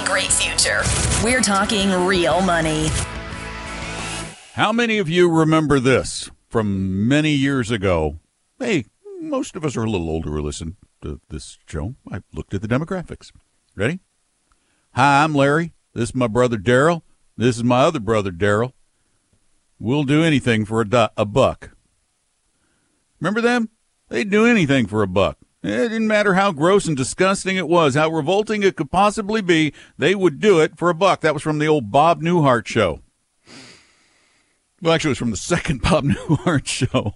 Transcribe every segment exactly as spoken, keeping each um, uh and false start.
really great future. We're talking real money. How many of you remember this from many years ago? Hey, most of us are a little older who listen to this show. I looked at the demographics. Ready? Hi, I'm Larry. This is my brother Daryl. This is my other brother Daryl. We'll do anything for a, du- a buck. Remember them? They'd do anything for a buck. It didn't matter how gross and disgusting it was, how revolting it could possibly be, they would do it for a buck. That was from the old Bob Newhart show. Well, actually, it was from the second Bob Newhart show.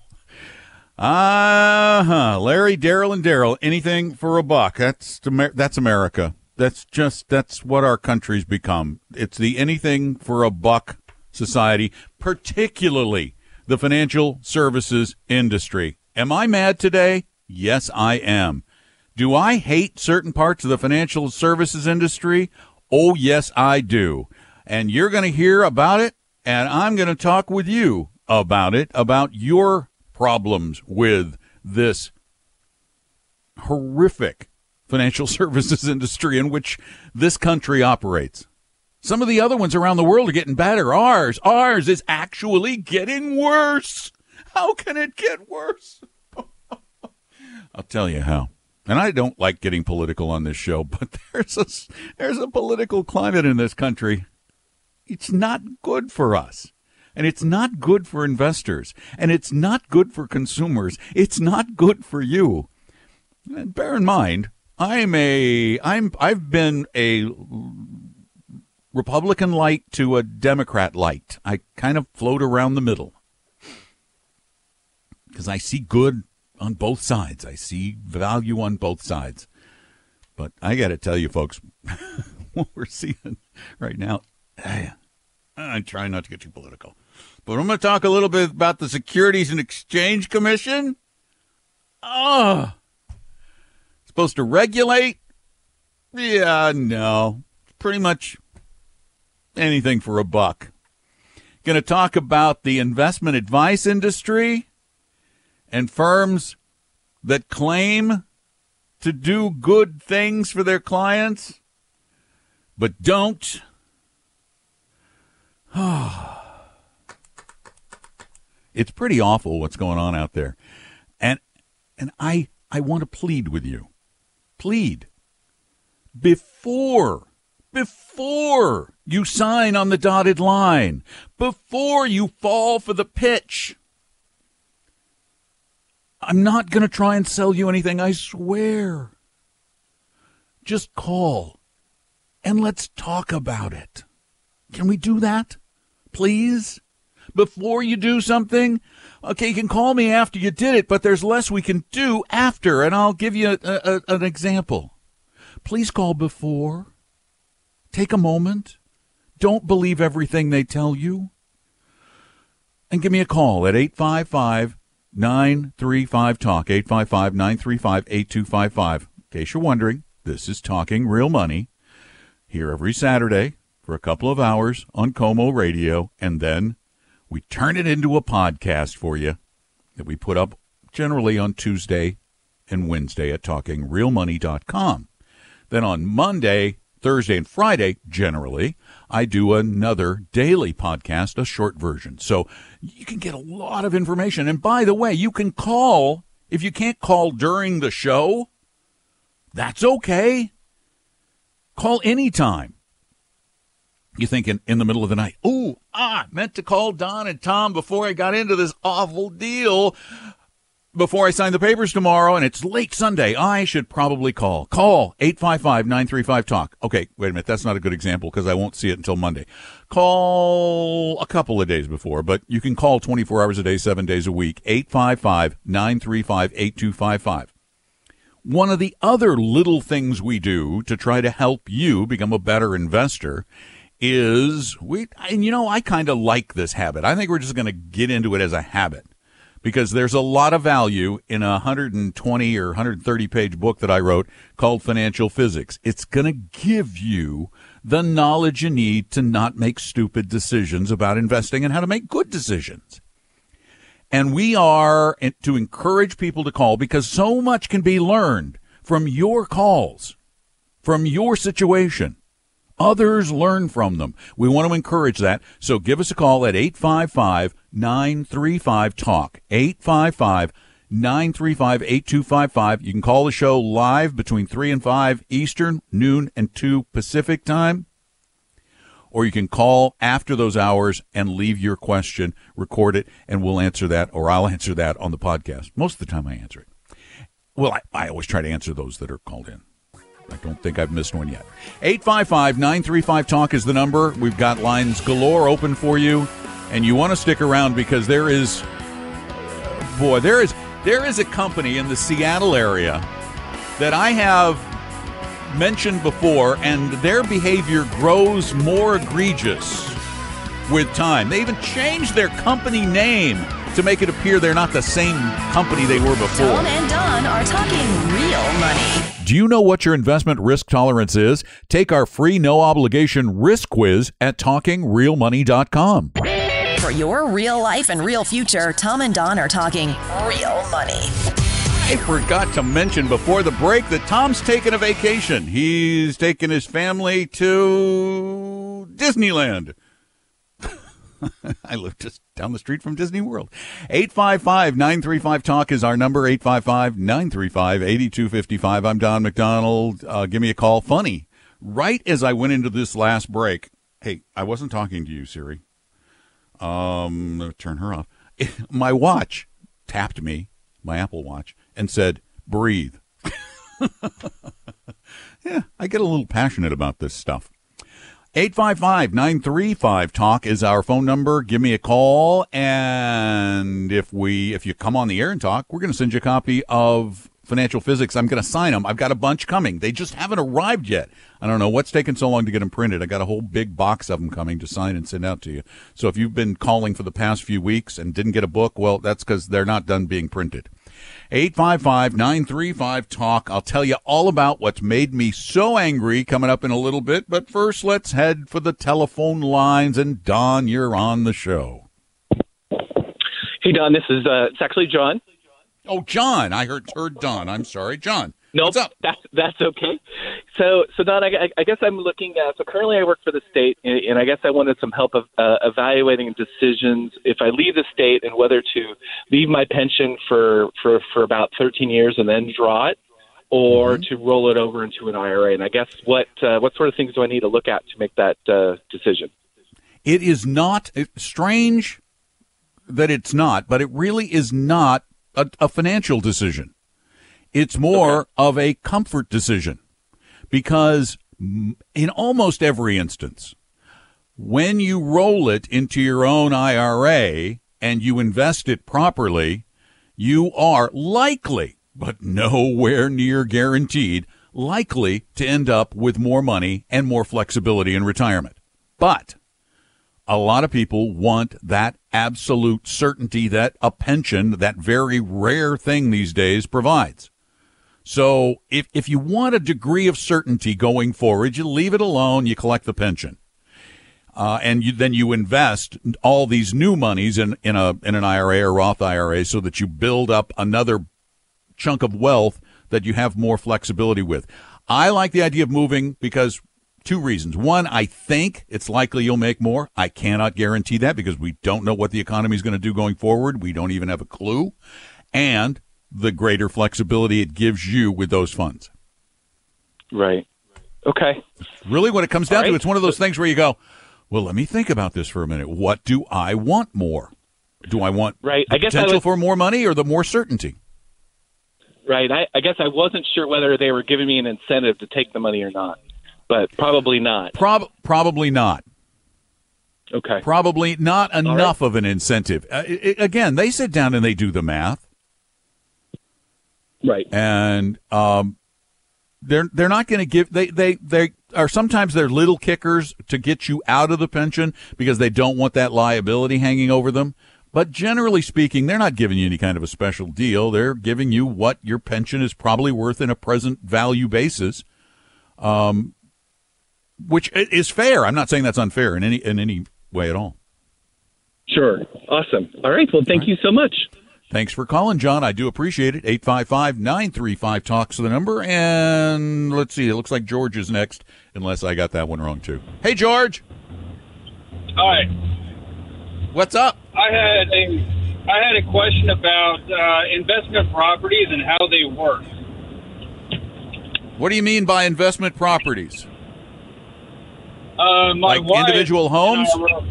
Uh-huh. Larry, Daryl, and Daryl, anything for a buck. That's that's America. That's just, that's what our country's become. It's the anything for a buck society, particularly the financial services industry. Am I mad today? Yes, I am. Do I hate certain parts of the financial services industry? Oh, yes, I do. And you're going to hear about it. And I'm going to talk with you about it, about your problems with this horrific financial services industry in which this country operates. Some of the other ones around the world are getting better. Ours, ours is actually getting worse. How can it get worse? I'll tell you how. And I don't like getting political on this show, but there's a, there's a political climate in this country. It's not good for us, and it's not good for investors, and it's not good for consumers. It's not good for you. And bear in mind, I'm a I'm I've been a Republican light to a Democrat light. I kind of float around the middle because I see good on both sides. I see value on both sides. But I got to tell you, folks, what we're seeing right now. I try not to get too political, but I'm going to talk a little bit about the Securities and Exchange Commission. Oh, supposed to regulate? Yeah, no, pretty much anything for a buck. Going to talk about the investment advice industry and firms that claim to do good things for their clients, but don't. It's pretty awful what's going on out there. And and I I want to plead with you. Plead. Before, before you sign on the dotted line, before you fall for the pitch, I'm not going to try and sell you anything, I swear. Just call and let's talk about it. Can we do that? Please? Before you do something? Okay, you can call me after you did it, but there's less we can do after, and I'll give you a, a, an example. Please call before. Take a moment. Don't believe everything they tell you. And give me a call at eight five five, nine three five, TALK, eight five five, nine three five, eight two five five. In case you're wondering, this is Talking Real Money, here every Saturday for a couple of hours on Como Radio, and then we turn it into a podcast for you that we put up generally on Tuesday and Wednesday at talking real money dot com. Then on Monday, Thursday, and Friday, generally, I do another daily podcast, a short version. So you can get a lot of information. And by the way, you can call. If you can't call during the show, that's okay. Call anytime. You think in, in the middle of the night, ooh, ah, I meant to call Don and Tom before I got into this awful deal, before I sign the papers tomorrow, and it's late Sunday. I should probably call. Call eight five five, nine three five, TALK. Okay, wait a minute. That's not a good example because I won't see it until Monday. Call a couple of days before, but you can call twenty-four hours a day, seven days a week, eight five five, nine three five, eight two five five. One of the other little things we do to try to help you become a better investor is we, and you know, I kind of like this habit. I think we're just going to get into it as a habit because there's a lot of value in a one hundred twenty or one hundred thirty page book that I wrote called Financial Physics. It's going to give you the knowledge you need to not make stupid decisions about investing and how to make good decisions. And we are to encourage people to call because so much can be learned from your calls, from your situation. Others learn from them. We want to encourage that. So give us a call at eight five five, nine three five, talk. eight five five, nine three five, eight two five five. You can call the show live between three and five Eastern, noon and two Pacific time. Or you can call after those hours and leave your question, record it, and we'll answer that, or I'll answer that on the podcast. Most of the time I answer it. Well, I, I always try to answer those that are called in. I don't think I've missed one yet. eight five five, nine three five, talk is the number. We've got lines galore open for you, and you want to stick around because there is, boy, there is there is a company in the Seattle area that I have mentioned before, and their behavior grows more egregious with time. They even changed their company name to make it appear they're not the same company they were before. Tom and Don are talking real money. Do you know what your investment risk tolerance is? Take our free no-obligation risk quiz at talking real money dot com. For your real life and real future, Tom and Don are talking real money. I forgot to mention before the break that Tom's taking a vacation. He's taking his family to Disneyland. I live just down the street from Disney World. eight five five, nine three five, talk is our number, eight five five, nine three five, eight two five five. I'm Don McDonald. Uh, give me a call. Funny, right as I went into this last break, hey, I wasn't talking to you, Siri. Um, turn her off. My watch tapped me, my Apple Watch, and said, breathe. Yeah, I get a little passionate about this stuff. eight five five, nine three five, talk is our phone number. Give me a call, and if we if you come on the air and talk, we're going to send you a copy of Financial Physics. I'm going to sign them. I've got a bunch coming. They just haven't arrived yet. I don't know what's taking so long to get them printed. I got a whole big box of them coming to sign and send out to you. So if you've been calling for the past few weeks and didn't get a book, well, that's because they're not done being printed. eight five five, nine three five, talk. I'll tell you all about what's made me so angry coming up in a little bit. But first, let's head for the telephone lines. And Don, you're on the show. Hey, Don, this is uh, it's actually John. Oh, John. I heard heard Don. I'm sorry. John. Nope, What's up? That's, that's okay. So, so Don, I, I guess I'm looking at, so currently I work for the state, and, and I guess I wanted some help of uh, evaluating decisions if I leave the state and whether to leave my pension for, for, for about thirteen years and then draw it, or mm-hmm. to roll it over into an I R A. And I guess what uh, what sort of things do I need to look at to make that uh, decision? It is not it's strange that it's not, but it really is not a, a financial decision. It's more okay. of a comfort decision, because in almost every instance, when you roll it into your own I R A and you invest it properly, you are likely, but nowhere near guaranteed, likely to end up with more money and more flexibility in retirement. But a lot of people want that absolute certainty that a pension, that very rare thing these days, provides. So if if you want a degree of certainty going forward, you leave it alone, you collect the pension. Uh, and you, then you invest all these new monies in, in, a, in an I R A or Roth I R A so that you build up another chunk of wealth that you have more flexibility with. I like the idea of moving because two reasons. One, I think it's likely you'll make more. I cannot guarantee that because we don't know what the economy is going to do going forward. We don't even have a clue. And the greater flexibility it gives you with those funds. Right. Okay. Really, what it comes down All right. to, it's one of those things where you go, well, let me think about this for a minute. What do I want more? Do I want right. the I guess potential I was, for more money or the more certainty? Right. I, I guess I wasn't sure whether they were giving me an incentive to take the money or not, but probably not. Prob- probably not. Okay. Probably not enough right. of an incentive. Uh, it, again, they sit down and they do the math. Right. And um, they're they're not going to give they, they they are sometimes they're little kickers to get you out of the pension because they don't want that liability hanging over them. But generally speaking, they're not giving you any kind of a special deal. They're giving you what your pension is probably worth in a present value basis, um, which is fair. I'm not saying that's unfair in any in any way at all. Sure. Awesome. All right. Well, thank right. you so much. Thanks for calling, John. I do appreciate it. eight five five, nine three five, talks to the number. And let's see. It looks like George is next, unless I got that one wrong, too. Hey, George. Hi. What's up? I had a, I had a question about uh, investment properties and how they work. What do you mean by investment properties? Uh, my like wife individual homes?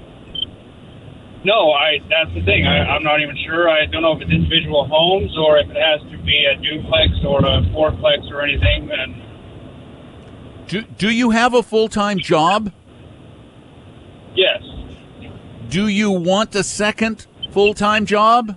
No, I. That's the thing. I, I'm not even sure. I don't know if it's individual homes or if it has to be a duplex or a fourplex or anything. And do do you have a full-time job? Yes. Do you want a second full-time job?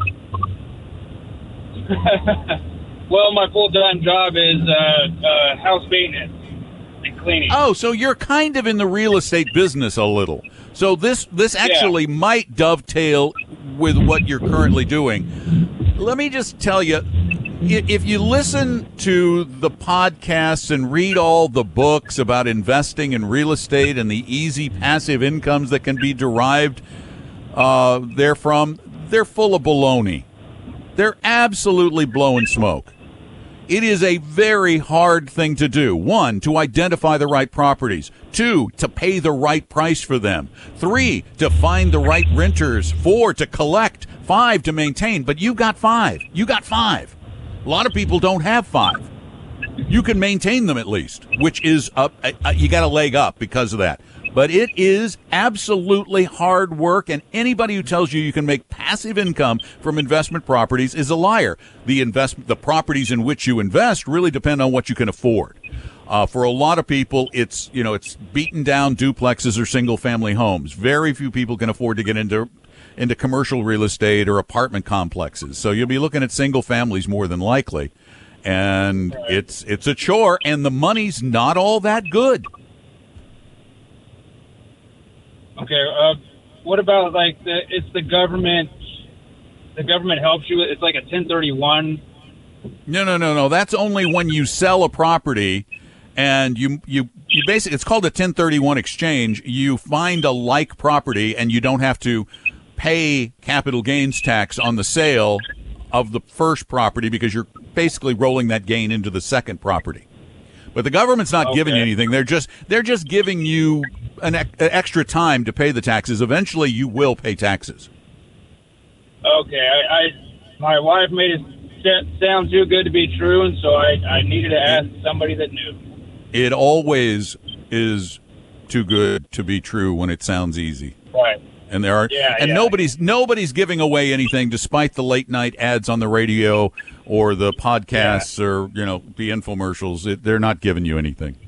Well, my full-time job is uh, uh, house maintenance and cleaning. Oh, so you're kind of in the real estate business a little. So this this actually yeah. might dovetail with what you're currently doing. Let me just tell you, if you listen to the podcasts and read all the books about investing in real estate and the easy passive incomes that can be derived uh, therefrom, they're full of baloney. They're absolutely blowing smoke. It is a very hard thing to do. One, to identify the right properties. Two, to pay the right price for them. Three, to find the right renters. Four, to collect. Five, to maintain. But you got five. You got five. A lot of people don't have five. You can maintain them at least, which is up. Uh, you got a leg up because of that. But it is absolutely hard work, and anybody who tells you you can make passive income from investment properties is a liar. The investment, the properties in which you invest really depend on what you can afford. Uh, for a lot of people, it's, you know, it's beaten down duplexes or single family homes. Very few people can afford to get into into commercial real estate or apartment complexes. So you'll be looking at single families more than likely. And it's it's a chore, and the money's not all that good. Okay. Uh, what about like the, it's the government? The government helps you. It's like a ten thirty-one. No, no, no, no. That's only when you sell a property, and you you you basically it's called a ten thirty-one exchange. You find a like property, and you don't have to pay capital gains tax on the sale of the first property because you're basically rolling that gain into the second property. But the government's not okay. giving you anything. They're just they're just giving you an, e- an extra time to pay the taxes. Eventually, you will pay taxes. Okay, I, I my wife made it sound too good to be true, and so I, I needed to ask somebody that knew. It always is too good to be true when it sounds easy. Right. And there are yeah, and yeah. nobody's nobody's giving away anything, despite the late night ads on the radio or the podcasts yeah. or you know the infomercials. It, they're not giving you anything.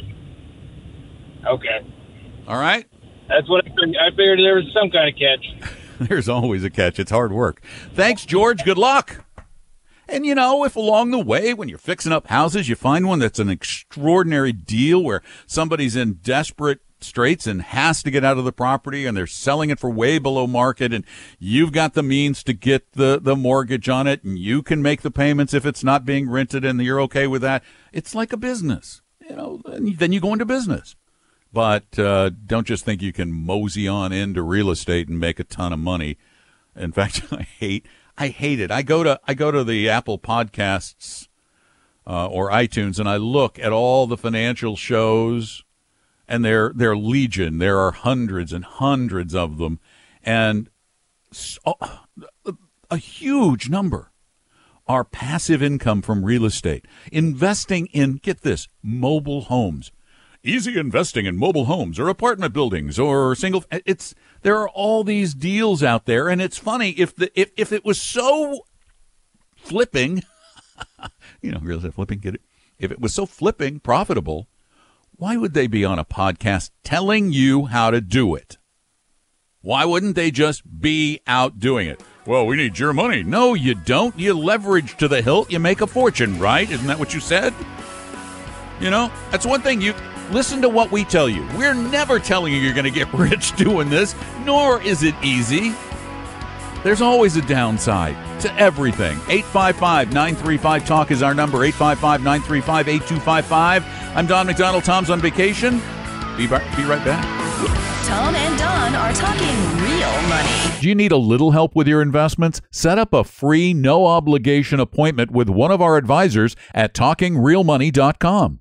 Okay. All right. That's what I figured. I figured there was some kind of catch. There's always a catch. It's hard work. Thanks, George. Good luck. And, you know, if along the way when you're fixing up houses, you find one that's an extraordinary deal where somebody's in desperate straits and has to get out of the property and they're selling it for way below market and you've got the means to get the, the mortgage on it and you can make the payments if it's not being rented and you're okay with that, it's like a business. You know, then you go into business. But uh, don't just think you can mosey on into real estate and make a ton of money. In fact, I hate I hate it. I go to I go to the Apple Podcasts uh, or iTunes and I look at all the financial shows, and they're they're legion. There are hundreds and hundreds of them, and so, a huge number are passive income from real estate, investing in, get this, mobile homes. Easy investing in mobile homes or apartment buildings or single. It's there are all these deals out there, and it's funny if the if, if it was so flipping, you know, real estate flipping, get it? If it was so flipping profitable, why would they be on a podcast telling you how to do it? Why wouldn't they just be out doing it? Well, we need your money. No, you don't. You leverage to the hilt. You make a fortune, right? Isn't that what you said? You know, that's one thing you. Listen to what we tell you. We're never telling you you're going to get rich doing this, nor is it easy. There's always a downside to everything. eight five five, nine three five, talk is our number, eight five five, nine three five, eight two five five. I'm Don McDonald. Tom's on vacation. Be, be right back. Tom and Don are talking real money. Do you need a little help with your investments? Set up a free, no-obligation appointment with one of our advisors at talking real money dot com.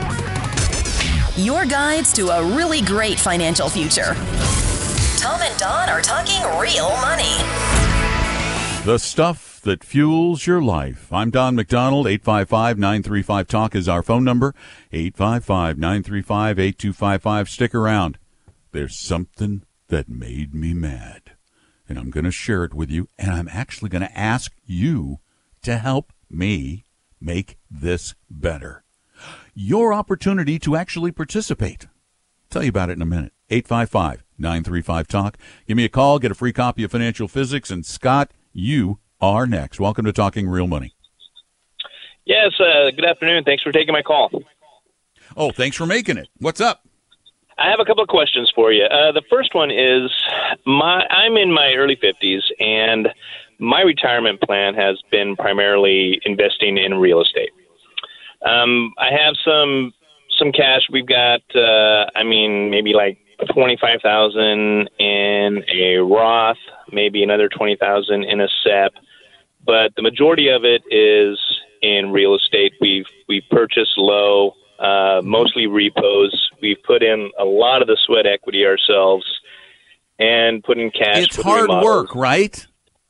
Your guides to a really great financial future. Tom and Don are talking real money. The stuff that fuels your life. I'm Don McDonald. eight five five, nine three five, talk is our phone number. eight five five, nine three five, eight two five five. Stick around. There's something that made me mad, and I'm going to share it with you, and I'm actually going to ask you to help me make this better. Your opportunity to actually participate. I'll tell you about it in a minute. eight five five, nine three five, talk. Give me a call, get a free copy of Financial Physics, and Scott, you are next. Welcome to Talking Real Money. Yes, uh, good afternoon. Thanks for taking my call. Oh, thanks for making it. What's up? I have a couple of questions for you. Uh, the first one is, my I'm in my early fifties, and my retirement plan has been primarily investing in real estate. Um, I have some some cash. We've got, uh, I mean, maybe like twenty-five thousand in a Roth, maybe another twenty thousand in a S E P, but the majority of it is in real estate. We've we've purchased low, uh, mostly repos. We've put in a lot of the sweat equity ourselves and put in cash. It's hard work, right?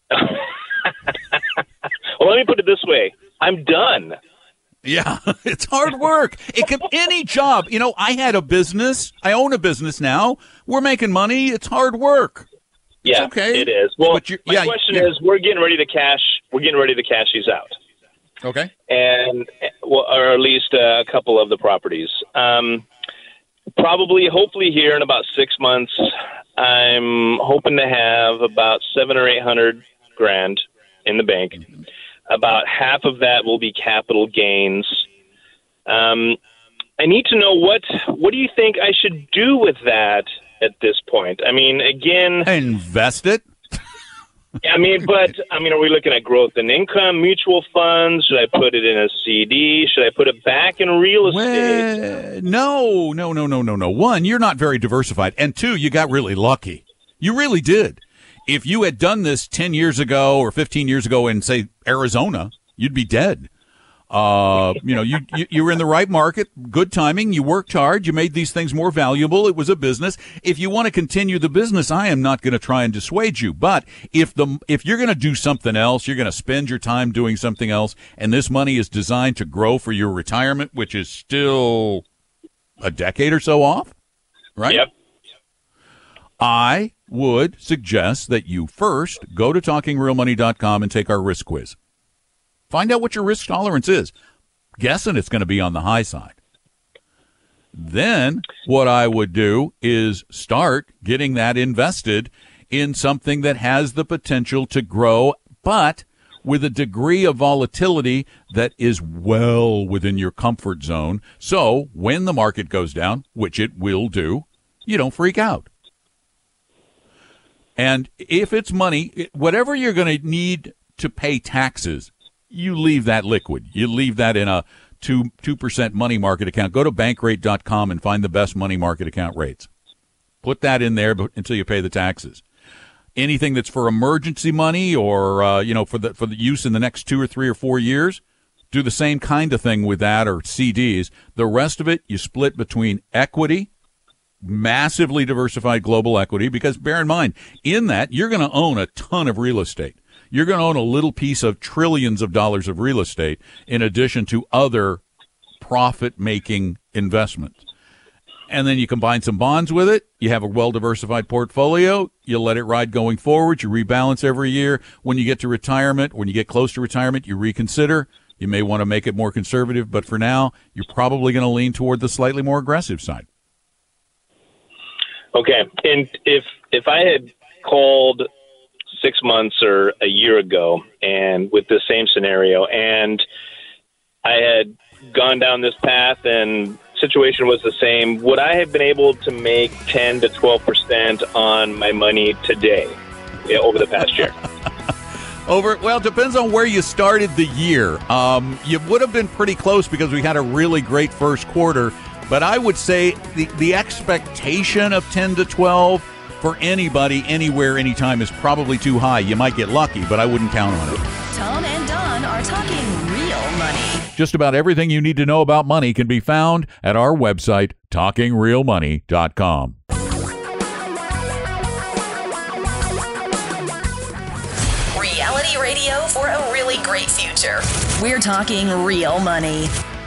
Well, let me put it this way: I'm done. Yeah, it's hard work. It could any job. You know, I had a business. I own a business now. We're making money. It's hard work. Yeah, it's okay. It is. Well, but my yeah, question yeah. is, we're getting ready to cash. We're getting ready to cash these out. Okay. And well, or at least a couple of the properties. Um, probably, hopefully, here in about six months, I'm hoping to have about seven or eight hundred grand in the bank. Mm-hmm. About half of that will be capital gains. Um, I need to know what what do you think I should do with that at this point? I mean, again, invest it. I mean, but I mean, are we looking at growth and income, mutual funds? Should I put it in a C D? Should I put it back in real estate? Well, no, no, no, no, no, no. One, you're not very diversified, and two, you got really lucky. You really did. If you had done this ten years ago or fifteen years ago in, say, Arizona, you'd be dead. Uh, you know, you, you you were in the right market, good timing, you worked hard, you made these things more valuable, it was a business. If you want to continue the business, I am not going to try and dissuade you. But if the if you're going to do something else, you're going to spend your time doing something else, and this money is designed to grow for your retirement, which is still a decade or so off, right? Yep. I would suggest that you first go to talking real money dot com and take our risk quiz. Find out what your risk tolerance is. Guessing it's going to be on the high side. Then what I would do is start getting that invested in something that has the potential to grow, but with a degree of volatility that is well within your comfort zone. So when the market goes down, which it will do, you don't freak out. And if it's money, whatever you're going to need to pay taxes, you leave that liquid. You leave that in a two, 2% money market account. Go to bankrate dot com and find the best money market account rates. Put that in there until you pay the taxes. Anything that's for emergency money or, uh, you know, for the for the use in the next two or three or four years, do the same kind of thing with that or C Ds. The rest of it, you split between equity, massively diversified global equity, because bear in mind, in that, you're going to own a ton of real estate. You're going to own a little piece of trillions of dollars of real estate in addition to other profit-making investments. And then you combine some bonds with it. You have a well-diversified portfolio. You let it ride going forward. You rebalance every year. When you get to retirement, when you get close to retirement, you reconsider. You may want to make it more conservative, but for now, you're probably going to lean toward the slightly more aggressive side. Okay, and if if I had called six months or a year ago and with the same scenario, and I had gone down this path and situation was the same, would I have been able to make ten to twelve percent on my money today over the past year? Over, well, it depends on where you started the year. Um, you would have been pretty close because we had a really great first quarter. But I would say the, the expectation of ten to twelve for anybody, anywhere, anytime is probably too high. You might get lucky, but I wouldn't count on it. Tom and Don are talking real money. Just about everything you need to know about money can be found at our website, talking real money dot com. Reality radio for a really great future. We're talking real money.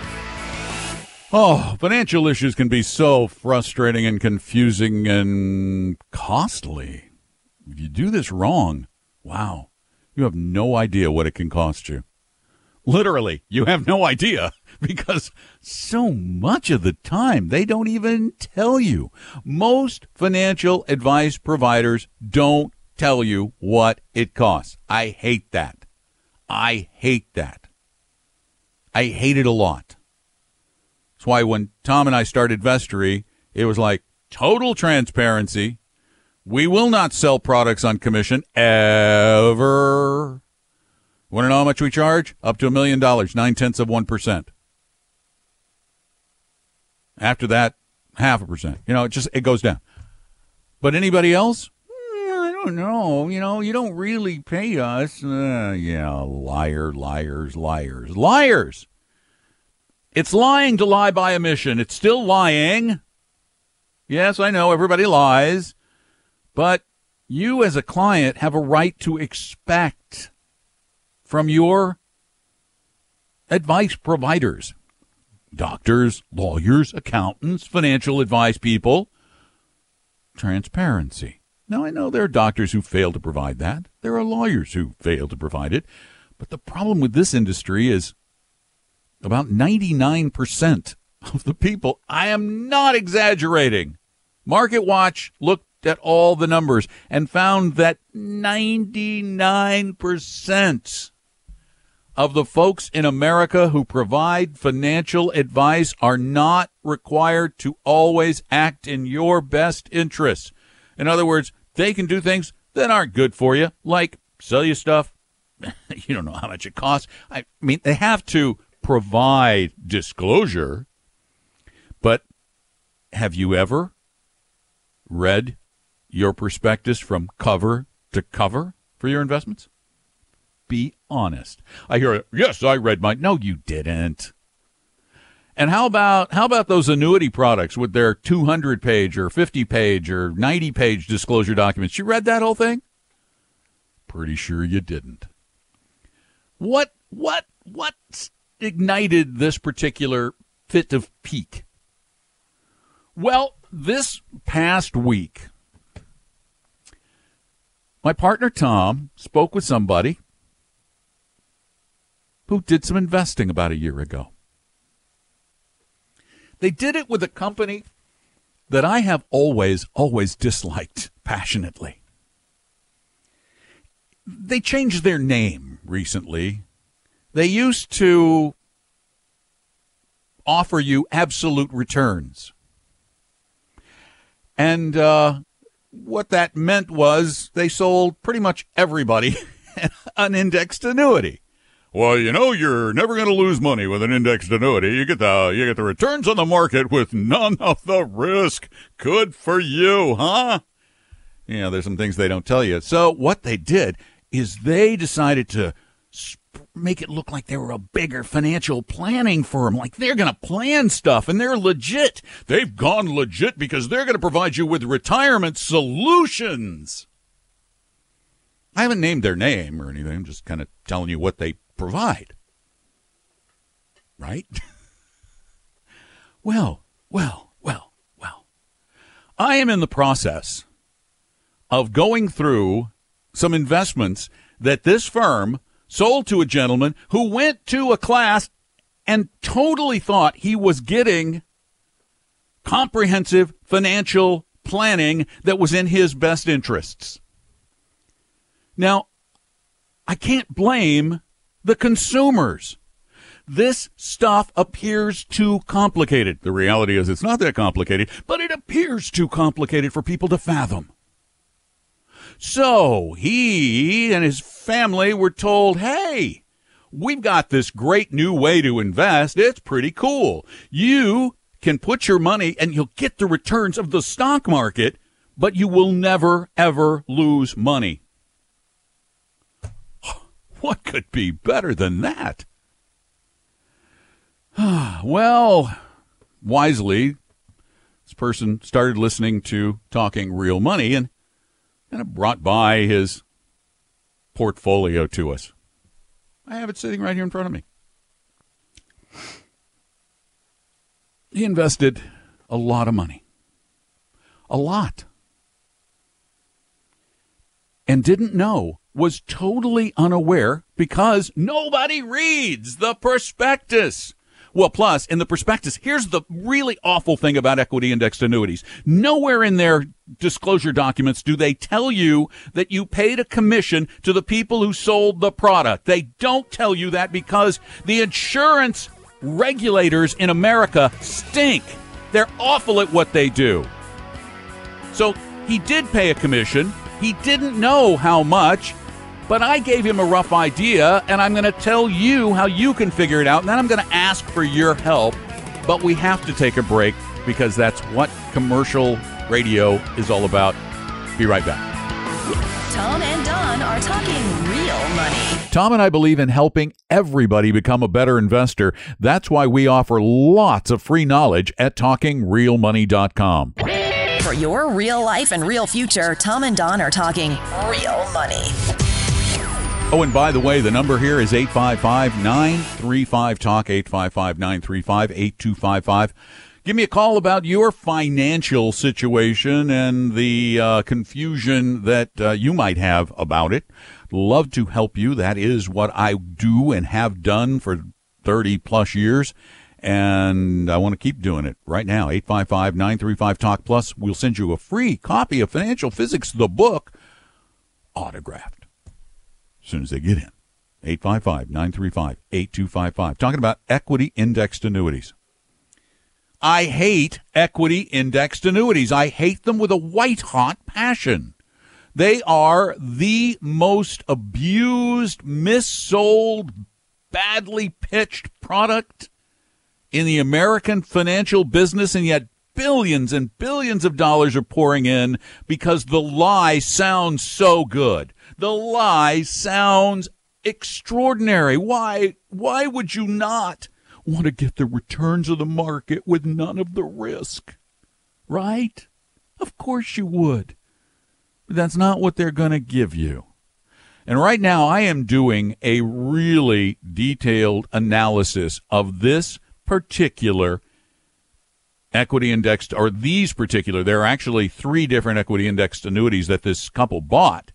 Oh, financial issues can be so frustrating and confusing and costly. If you do this wrong, wow, you have no idea what it can cost you. Literally, you have no idea, because so much of the time they don't even tell you. Most financial advice providers don't tell you what it costs. I hate that. I hate that. I hate it a lot. That's why when Tom and I started Vestory, it was like total transparency. We will not sell products on commission ever. Want to know how much we charge? Up to a million dollars, nine-tenths of one percent. After that, half a percent. You know, it just it goes down. But anybody else? Mm, I don't know. You know, you don't really pay us. Uh, yeah, liar, liars, liars, liars. It's lying to lie by omission. It's still lying. Yes, I know everybody lies. But you as a client have a right to expect from your advice providers, doctors, lawyers, accountants, financial advice people, transparency. Now, I know there are doctors who fail to provide that. There are lawyers who fail to provide it. But the problem with this industry is about ninety-nine percent of the people, I am not exaggerating. Market Watch looked at all the numbers and found that ninety-nine percent of the folks in America who provide financial advice are not required to always act in your best interests. In other words, they can do things that aren't good for you, like sell you stuff. You don't know how much it costs. I mean, they have to provide disclosure, but have you ever read your prospectus from cover to cover for your investments? Be honest. I hear, yes, I read mine. No, you didn't. And how about how about those annuity products with their two hundred page or fifty page or ninety page disclosure documents? You read that whole thing? Pretty sure you didn't. What what what ignited this particular fit of pique? Well, this past week, my partner Tom spoke with somebody who did some investing about a year ago. They did it with a company that I have always, always disliked passionately. They changed their name recently. They used to offer you absolute returns. And uh, what that meant was they sold pretty much everybody an indexed annuity. Well, you know, you're never going to lose money with an indexed annuity. You get the you get the returns on the market with none of the risk. Good for you, huh? Yeah, there's some things they don't tell you. So what they did is they decided to sp- make it look like they were a bigger financial planning firm, like they're going to plan stuff, and they're legit. They've gone legit because they're going to provide you with retirement solutions. I haven't named their name or anything. I'm just kind of telling you what they provide. Right? Well, well, well, well. I am in the process of going through some investments that this firm sold to a gentleman who went to a class and totally thought he was getting comprehensive financial planning that was in his best interests. Now, I can't blame the consumers. This stuff appears too complicated. The reality is it's not that complicated, but it appears too complicated for people to fathom. So he and his family were told, hey, we've got this great new way to invest. It's pretty cool. You can put your money and you'll get the returns of the stock market, but you will never, ever lose money. What could be better than that? Well, wisely, this person started listening to Talking Real Money and kind of brought by his portfolio to us. I have it sitting right here in front of me. He invested a lot of money. A lot. And didn't know, was totally unaware because nobody reads the prospectus. Well, plus, in the prospectus, here's the really awful thing about equity indexed annuities. Nowhere in their disclosure documents do they tell you that you paid a commission to the people who sold the product. They don't tell you that because the insurance regulators in America stink. They're awful at what they do. So he did pay a commission. He didn't know how much, but I gave him a rough idea, and I'm going to tell you how you can figure it out, and then I'm going to ask for your help. But we have to take a break because that's what commercial radio is all about. Be right back. Tom and Don are talking real money. Tom and I believe in helping everybody become a better investor. That's why we offer lots of free knowledge at talking real money dot com. For your real life and real future, Tom and Don are talking real money. Oh, and by the way, the number here is eight five five, nine three five, talk, eight five five, nine three five, eight two five five. Give me a call about your financial situation and the uh, confusion that uh, you might have about it. Love to help you. That is what I do and have done for thirty plus years. And I want to keep doing it right now. eight five five, nine three five, talk. Plus, we'll send you a free copy of Financial Physics, the book, autographed as soon as they get in. eight five five, nine three five, eight two five five. Talking about equity indexed annuities. I hate equity indexed annuities. I hate them with a white-hot passion. They are the most abused, missold, badly pitched product in the American financial business, and yet billions and billions of dollars are pouring in because the lie sounds so good. The lie sounds extraordinary. Why, why would you not want to get the returns of the market with none of the risk? Right? Of course you would. But that's not what they're going to give you. And right now I am doing a really detailed analysis of this particular equity indexed, or these particular, there are actually three different equity indexed annuities that this couple bought.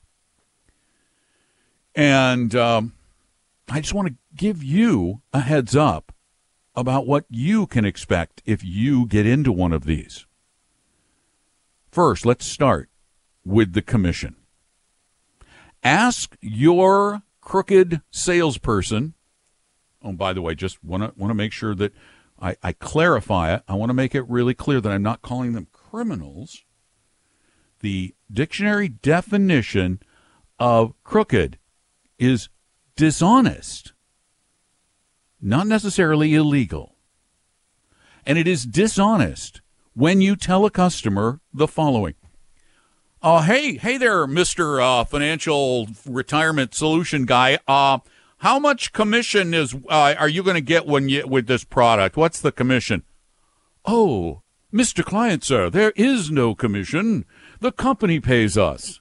And um, I just want to give you a heads up about what you can expect if you get into one of these. First, let's start with the commission. Ask your crooked salesperson. Oh, by the way, just want to want to make sure that I, I clarify it. I want to make it really clear that I'm not calling them criminals. The dictionary definition of crooked is dishonest, not necessarily illegal. And it is dishonest when you tell a customer the following. Uh, hey, hey there, Mister Uh, financial retirement solution guy. Uh, how much commission is uh, are you going to get when you with this product? What's the commission? Oh, Mister Client, sir, there is no commission. The company pays us.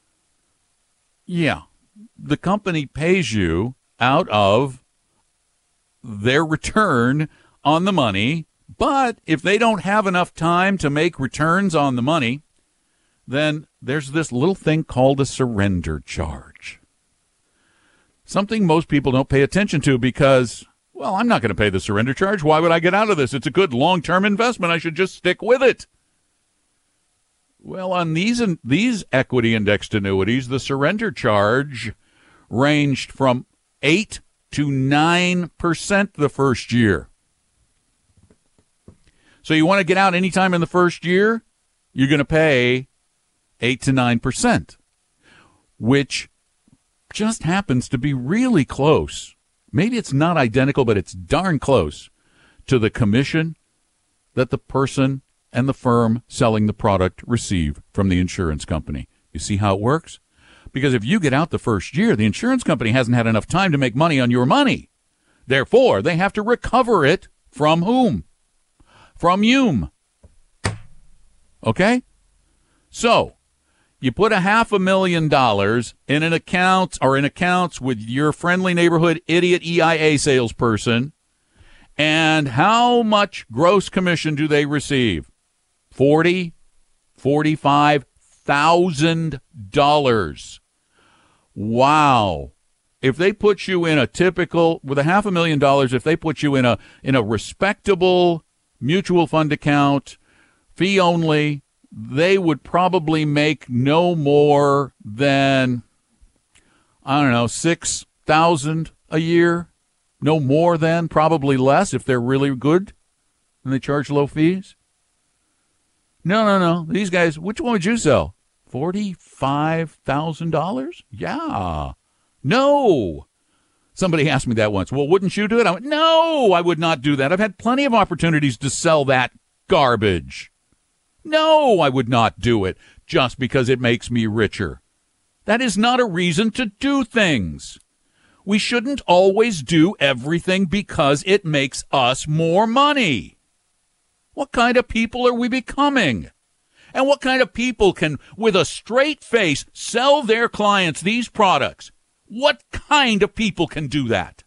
Yeah, the company pays you out of their return on the money, but if they don't have enough time to make returns on the money, then there's this little thing called a surrender charge. Something most people don't pay attention to because, well, I'm not going to pay the surrender charge. Why would I get out of this? It's a good long-term investment. I should just stick with it. Well, on these these equity indexed annuities, the surrender charge ranged from eight to nine percent the first year. So you want to get out anytime in the first year, you're going to pay eight to nine percent, which just happens to be really close. Maybe it's not identical, but it's darn close to the commission that the person and the firm selling the product receive from the insurance company. You see how it works? Because if you get out the first year, the insurance company hasn't had enough time to make money on your money. Therefore, they have to recover it from whom? From you. Okay? So, you put a half a million dollars in an account or in accounts with your friendly neighborhood idiot E I A salesperson, and how much gross commission do they receive? Forty, forty-five thousand dollars. Wow. If they put you in a typical, with a half a million dollars, if they put you in a in a respectable mutual fund account, fee only, they would probably make no more than, I don't know, six thousand a year. No more than, probably less if they're really good and they charge low fees. No, no, no. These guys, which one would you sell? forty-five thousand dollars? Yeah. No. Somebody asked me that once. Well, wouldn't you do it? I went, no, I would not do that. I've had plenty of opportunities to sell that garbage. No, I would not do it just because it makes me richer. That is not a reason to do things. We shouldn't always do everything because it makes us more money. What kind of people are we becoming? And what kind of people can, with a straight face, sell their clients these products? What kind of people can do that?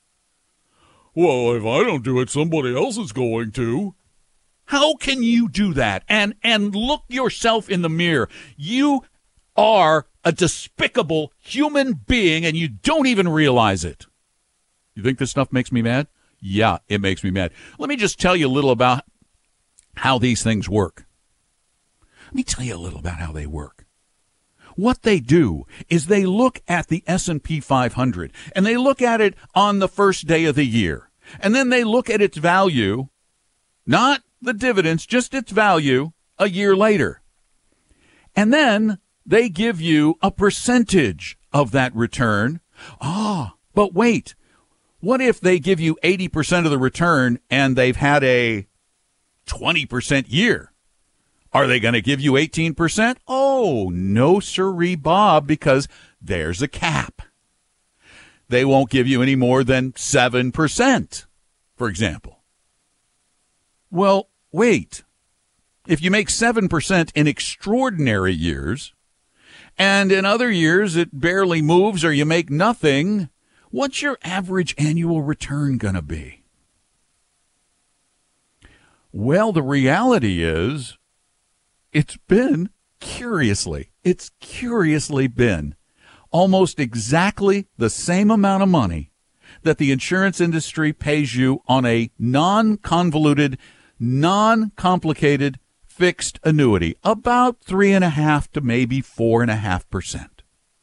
Well, if I don't do it, somebody else is going to. How can you do that? And and look yourself in the mirror. You are a despicable human being, and you don't even realize it. You think this stuff makes me mad? Yeah, it makes me mad. Let me just tell you a little about how these things work. Let me tell you a little about how they work. What they do is they look at the S and P five hundred, and they look at it on the first day of the year. And then they look at its value, not the dividends, just its value, a year later. And then they give you a percentage of that return. Ah, but wait. What if they give you eighty percent of the return and they've had a twenty percent year? Are they going to give you eighteen percent? Oh, no sirree, Bob, because there's a cap. They won't give you any more than seven percent, for example. Well, wait. If you make seven percent in extraordinary years, and in other years it barely moves or you make nothing, what's your average annual return going to be? Well, the reality is, it's been, curiously, it's curiously been almost exactly the same amount of money that the insurance industry pays you on a non-convoluted, non-complicated fixed annuity, about three and a half to maybe four and a half percent.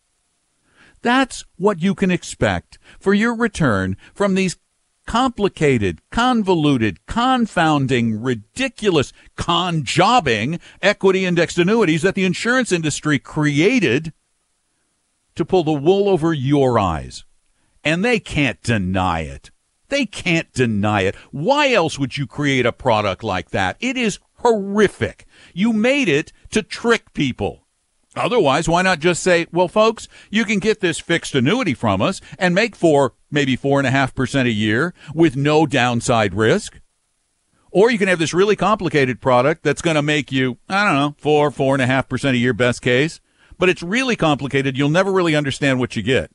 That's what you can expect for your return from these complicated, convoluted, confounding, ridiculous, con-jobbing equity indexed annuities that the insurance industry created to pull the wool over your eyes. And they can't deny it. They can't deny it. Why else would you create a product like that? It is horrific. You made it to trick people. Otherwise, why not just say, well, folks, you can get this fixed annuity from us and make four, maybe four and a half percent a year with no downside risk. Or you can have this really complicated product that's going to make you, I don't know, four, four and a half percent a year, best case. But it's really complicated. You'll never really understand what you get.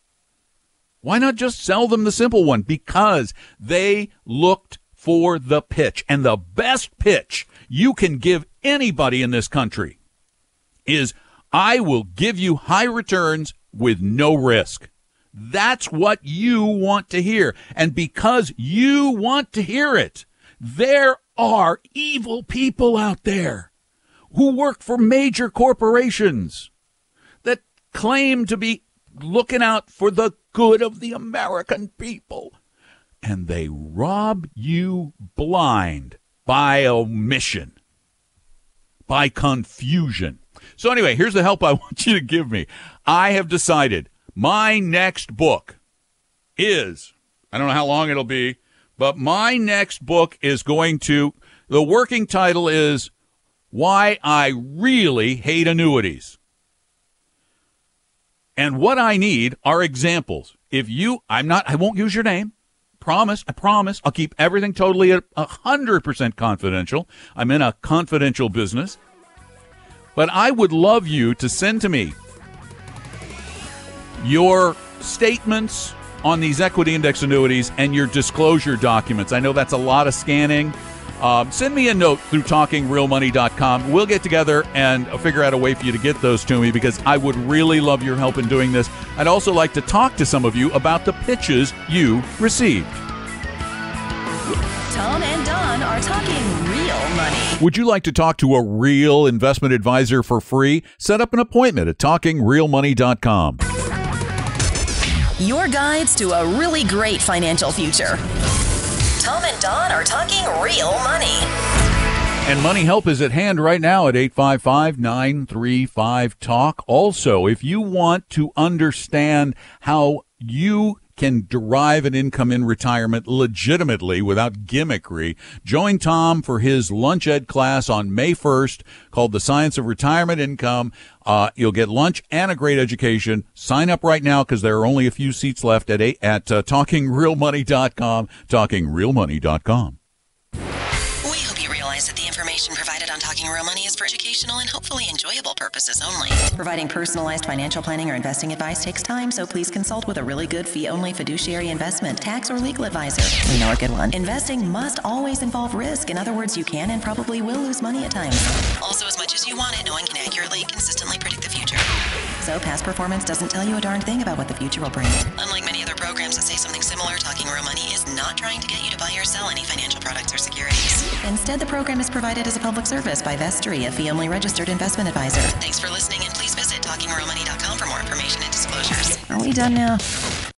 Why not just sell them the simple one? Because they looked for the pitch. And the best pitch you can give anybody in this country is, I will give you high returns with no risk. That's what you want to hear. And because you want to hear it, there are evil people out there who work for major corporations that claim to be looking out for the good of the American people. And they rob you blind by omission, by confusion. So anyway, here's the help I want you to give me. I have decided my next book is, I don't know how long it'll be, but my next book is going to, The working title is Why I Really Hate Annuities. And what I need are examples. If you, I'm not, I won't use your name. Promise, I promise. I'll keep everything totally at one hundred percent confidential. I'm in a confidential business. But I would love you to send to me your statements on these equity index annuities and your disclosure documents. I know that's a lot of scanning. Um, send me a note through talking real money dot com. We'll get together and figure out a way for you to get those to me because I would really love your help in doing this. I'd also like to talk to some of you about the pitches you received. Tom and Don are talking real money. Would you like to talk to a real investment advisor for free? Set up an appointment at talking real money dot com. Your guides to a really great financial future. Tom and Don are talking real money. And Money Help is at hand right now at eight five five, nine three five, talk. Also, if you want to understand how you can derive an income in retirement legitimately without gimmickry, join Tom for his lunch ed class on May first called The Science of Retirement Income. Uh, you'll get lunch and a great education. Sign up right now because there are only a few seats left at, eight, at uh, talking real money dot com, talking real money dot com. We hope you realize that the information provided on Talking Real Money is for educational and hopefully enjoyable purposes only. Providing personalized financial planning or investing advice takes time, so please consult with a really good fee-only fiduciary investment, tax, or legal advisor. We know a good one. Investing must always involve risk. In other words, you can and probably will lose money at times. Also, as much as you want it, no one can accurately and consistently predict the future. So past performance doesn't tell you a darn thing about what the future will bring. Unlike many other programs that say something similar, Talking Real Money is not trying to get you to buy or sell any financial products or securities. Instead, the program is provided as a public service by Vestry, a fee-only registered investment advisor. Thanks for listening, and please visit talking real money dot com for more information and disclosures. Are we done now?